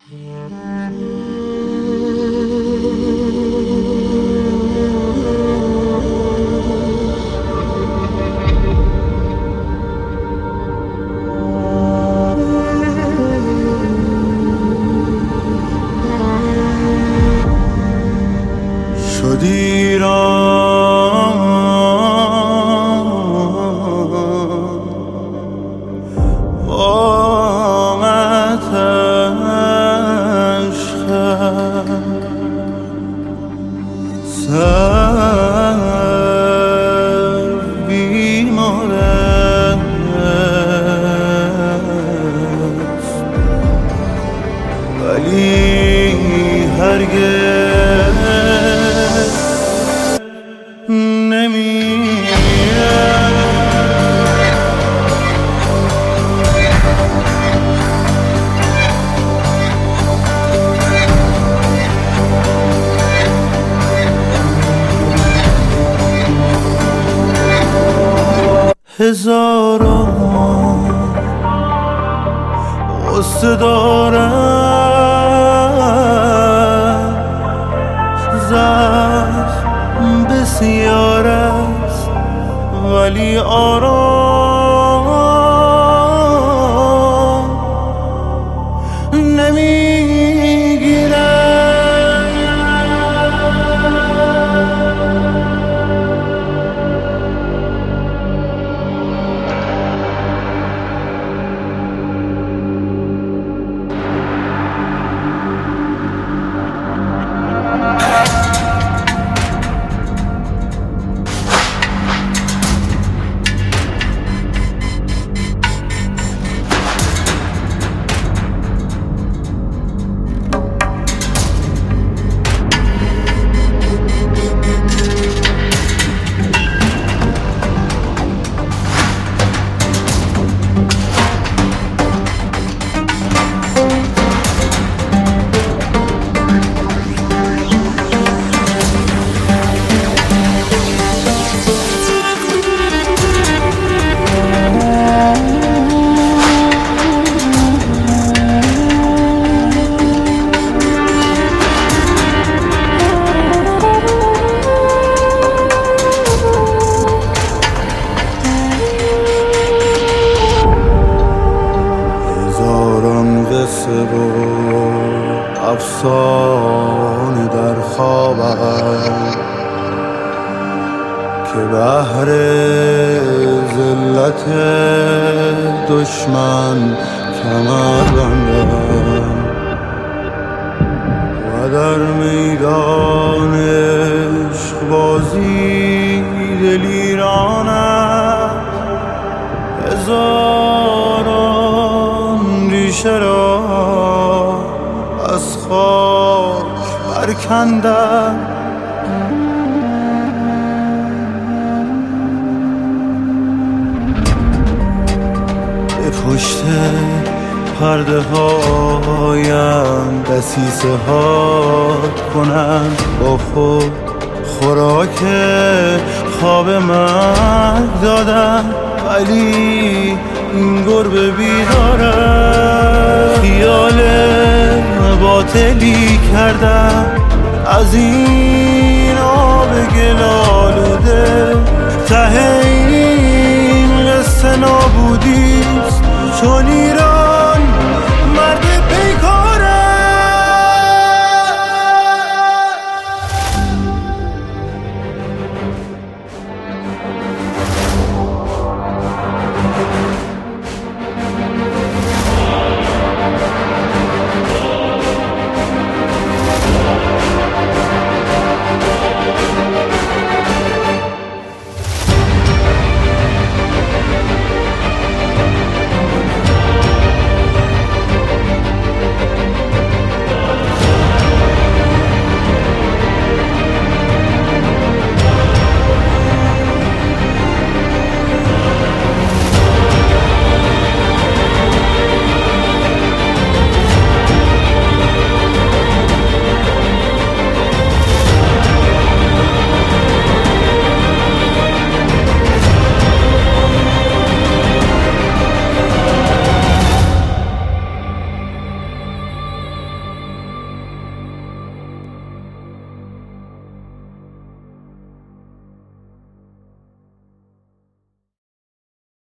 شدی را سر بیمار است ولی هرگز نمیره. هزاران غصه دارم، زخم بسیار است ولی آرام نمیگیره. قصه و افسانه در خوابم که بهر ذلت دشمن کمر بندم و در میدان عشق بازی دلیرانم هزاران ریشه را از خاک برکندم. به پشت پرده هایم دسیسه ها کنم با خود خوراک خواب مرگ دادم ولی این گربه بیدارم. خیال باطلی کردم از این آب گل آلوده، ته این قصه نابودیست چون ایران